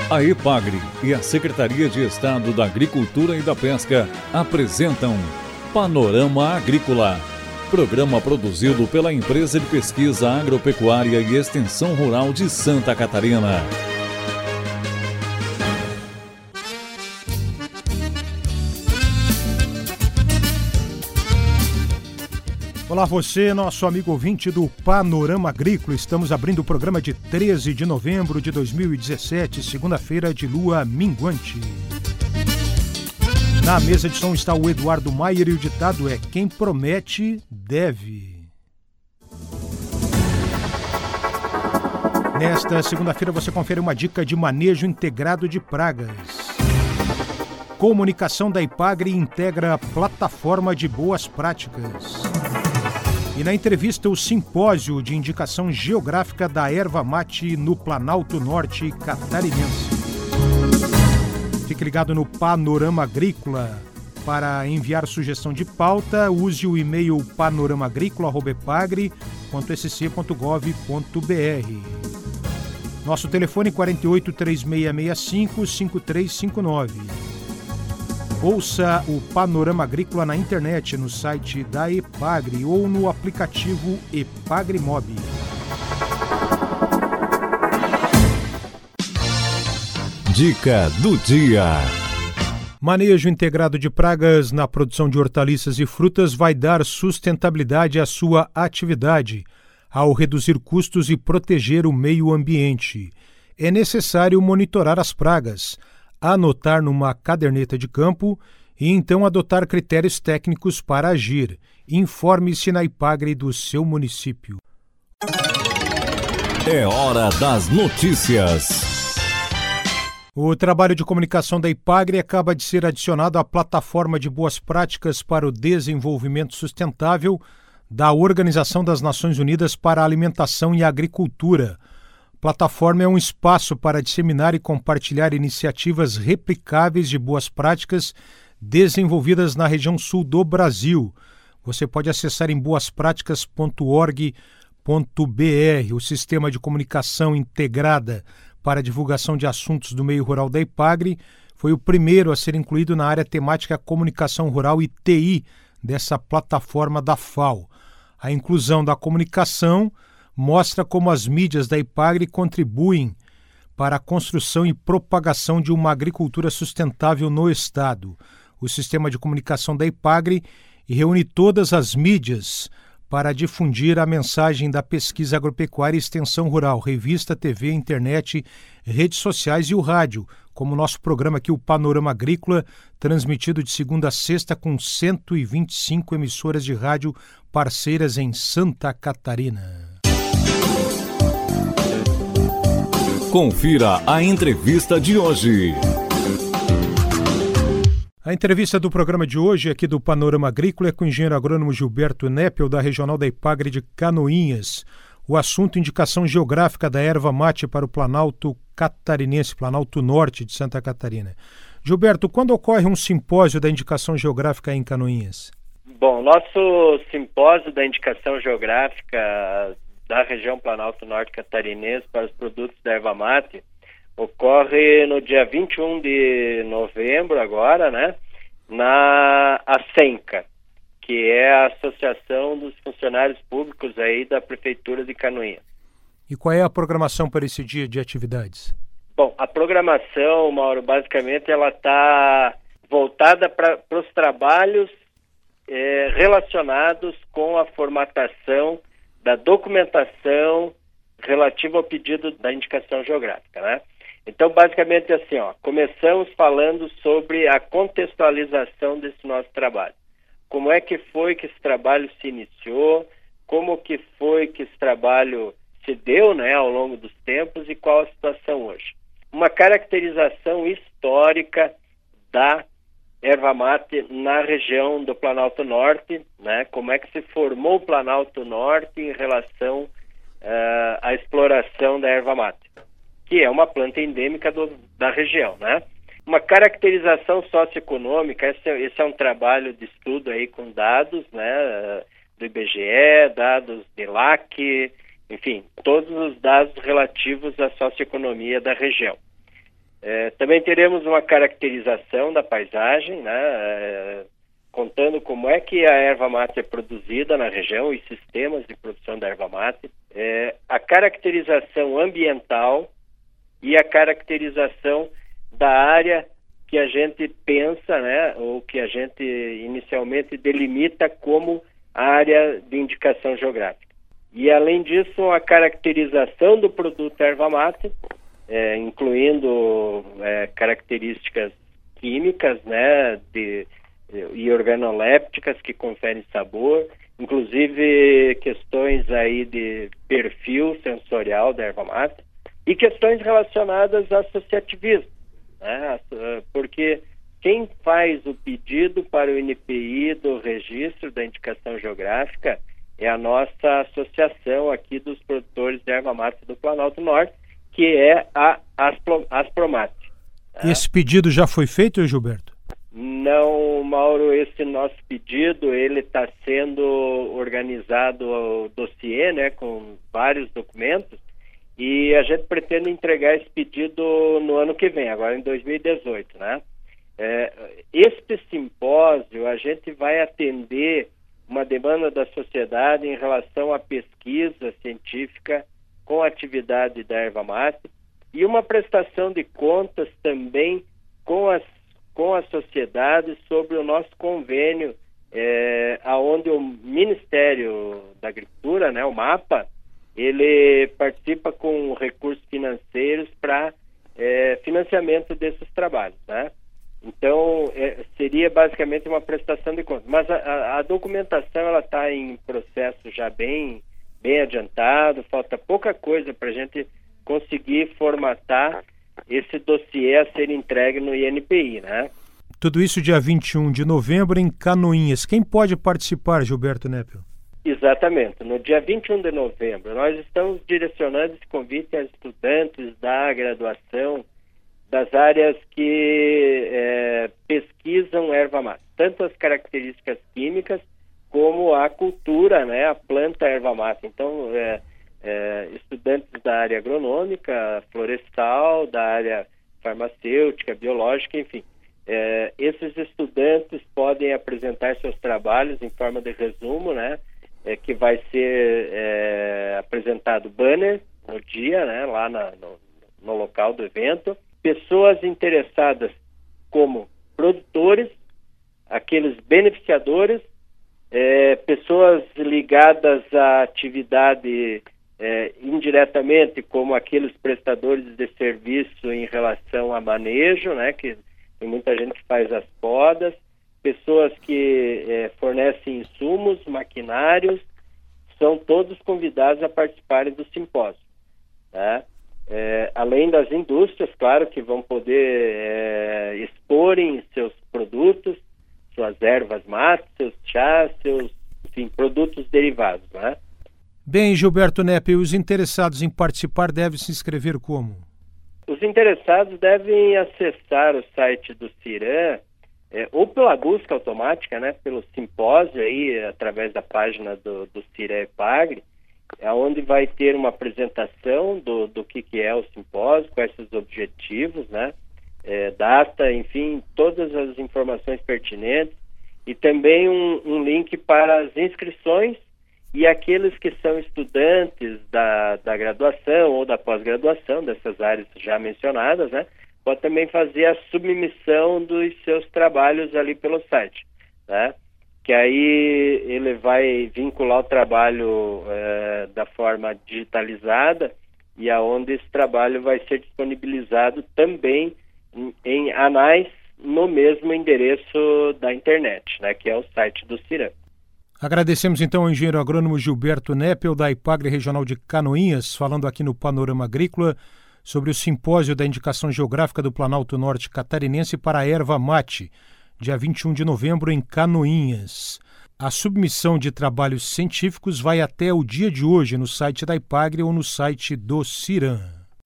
A EPAGRE e a Secretaria de Estado da Agricultura e da Pesca apresentam Panorama Agrícola, programa produzido pela Empresa de Pesquisa Agropecuária e Extensão Rural de Santa Catarina. Olá você, nosso amigo ouvinte do Panorama Agrícola. Estamos abrindo o programa de 13 de novembro de 2017, segunda-feira de lua minguante. Na mesa de som está o Eduardo Maier e o ditado é: quem promete, deve. Nesta segunda-feira você confere uma dica de manejo integrado de pragas. Comunicação da EPAGRE integra a plataforma de boas práticas. E na entrevista, o simpósio de indicação geográfica da erva mate no Planalto Norte catarinense. Fique ligado no Panorama Agrícola. Para enviar sugestão de pauta, use o e-mail panoramaagrícola@epagre.sc.gov.br. Nosso telefone 483665-5359. Ouça o Panorama Agrícola na internet, no site da EPAGRE ou no aplicativo EPAGRE Mob. Dica do dia. Manejo integrado de pragas na produção de hortaliças e frutas vai dar sustentabilidade à sua atividade, ao reduzir custos e proteger o meio ambiente. É necessário monitorar as pragas, anotar numa caderneta de campo e então adotar critérios técnicos para agir. Informe-se na EPAGRE do seu município. É hora das notícias. O trabalho de comunicação da EPAGRE acaba de ser adicionado à plataforma de boas práticas para o desenvolvimento sustentável da Organização das Nações Unidas para a Alimentação e Agricultura. Plataforma é um espaço para disseminar e compartilhar iniciativas replicáveis de boas práticas desenvolvidas na região sul do Brasil. Você pode acessar em boaspraticas.org.br. O sistema de comunicação integrada para a divulgação de assuntos do meio rural da EPAGRE foi o primeiro a ser incluído na área temática Comunicação Rural e TI dessa plataforma da FAO. A inclusão da comunicação mostra como as mídias da EPAGRE contribuem para a construção e propagação de uma agricultura sustentável no Estado. O sistema de comunicação da EPAGRE reúne todas as mídias para difundir a mensagem da pesquisa agropecuária e extensão rural, revista, TV, internet, redes sociais e o rádio, como o nosso programa aqui, o Panorama Agrícola, transmitido de segunda a sexta com 125 emissoras de rádio parceiras em Santa Catarina. Confira a entrevista de hoje. A entrevista do programa de hoje, aqui do Panorama Agrícola, é com o engenheiro agrônomo Gilberto Neppel, da Regional da EPAGRE de Canoinhas. O assunto: indicação geográfica da erva mate para o Planalto Catarinense, Planalto Norte de Santa Catarina. Gilberto, quando ocorre um simpósio da indicação geográfica em Canoinhas? Bom, nosso simpósio da indicação geográfica da região Planalto Norte Catarinense para os produtos da erva mate ocorre no dia 21 de novembro agora, né, na ASENCA, que é a Associação dos Funcionários Públicos aí da Prefeitura de Canoinhas. E qual é a programação para esse dia de atividades? Bom, a programação, Mauro, basicamente ela está voltada para os trabalhos relacionados com a formatação da documentação relativa ao pedido da indicação geográfica, né? Então, basicamente assim, começamos falando sobre a contextualização desse nosso trabalho. Como é que foi que esse trabalho se iniciou, como que foi que esse trabalho se deu, né, ao longo dos tempos e qual a situação hoje. Uma caracterização histórica da erva mate na região do Planalto Norte, né? Como é que se formou o Planalto Norte em relação à exploração da erva mate, que é uma planta endêmica da região, né? Uma caracterização socioeconômica, esse é um trabalho de estudo aí com dados, né, do IBGE, dados de LAC, enfim, todos os dados relativos à socioeconomia da região. Também teremos uma caracterização da paisagem, né, contando como é que a erva mate é produzida na região e sistemas de produção da erva mate, a caracterização ambiental e a caracterização da área que a gente pensa, né, ou que a gente inicialmente delimita como área de indicação geográfica. E, além disso, a caracterização do produto erva mate, incluindo características químicas, né, e organolépticas que conferem sabor, inclusive questões aí de perfil sensorial da erva mate e questões relacionadas a associativismo, né, porque quem faz o pedido para o INPI do registro da indicação geográfica é a nossa associação aqui dos produtores de erva mate do Planalto Norte, que é a Aspromate. Esse pedido já foi feito, Gilberto? Não, Mauro, esse nosso pedido, ele está sendo organizado o dossiê, né, com vários documentos, e a gente pretende entregar esse pedido no ano que vem, agora em 2018, né? Este simpósio, a gente vai atender uma demanda da sociedade em relação à pesquisa científica com a atividade da erva mate e uma prestação de contas também com a sociedade sobre o nosso convênio, aonde o Ministério da Agricultura, né, o MAPA, ele participa com recursos financeiros para financiamento desses trabalhos, né? Então, seria basicamente uma prestação de contas. Mas a documentação, ela está em processo já bem adiantado, falta pouca coisa para a gente conseguir formatar esse dossiê a ser entregue no INPI, né? Tudo isso dia 21 de novembro em Canoinhas. Quem pode participar, Gilberto Neppel? Exatamente. No dia 21 de novembro, nós estamos direcionando esse convite a estudantes da graduação das áreas que pesquisam erva mate, tanto as características químicas como a cultura, né, a planta erva mate. Então, estudantes da área agronômica, florestal, da área farmacêutica, biológica, enfim. Esses estudantes podem apresentar seus trabalhos em forma de resumo, né, que vai ser apresentado banner no dia, né, lá no local do evento. Pessoas interessadas como produtores, aqueles beneficiadores, pessoas ligadas à atividade indiretamente, como aqueles prestadores de serviço em relação a manejo, né, que tem muita gente que faz as podas, pessoas que fornecem insumos, maquinários, são todos convidados a participarem do simpósio, né? Além das indústrias, claro, que vão poder exporem seus produtos, suas ervas mate, seus chás, seus, enfim, produtos derivados, né? Bem, Gilberto Neppel, os interessados em participar devem se inscrever como? Os interessados devem acessar o site do CIRAM, ou pela busca automática, né, pelo simpósio aí, através da página do CIRAM EPAGRE, onde vai ter uma apresentação do que é o simpósio, quais são os objetivos, né, data, enfim, todas as informações pertinentes, e também um link para as inscrições, e aqueles que são estudantes da graduação ou da pós-graduação, dessas áreas já mencionadas, né, pode também fazer a submissão dos seus trabalhos ali pelo site, né? Que aí ele vai vincular o trabalho da forma digitalizada e aonde esse trabalho vai ser disponibilizado também em anais no mesmo endereço da internet, né? Que é o site do CIRAM. Agradecemos então ao engenheiro agrônomo Gilberto Neppel, da EPAGRE Regional de Canoinhas, falando aqui no Panorama Agrícola sobre o simpósio da indicação geográfica do Planalto Norte Catarinense para a erva mate, dia 21 de novembro em Canoinhas. A submissão de trabalhos científicos vai até o dia de hoje no site da EPAGRE ou no site do CIRAM.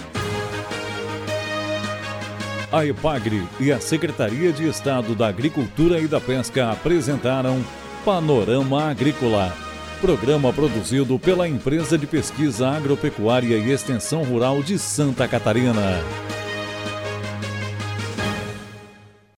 A EPAGRE e a Secretaria de Estado da Agricultura e da Pesca apresentaram Panorama Agrícola, programa produzido pela Empresa de Pesquisa Agropecuária e Extensão Rural de Santa Catarina.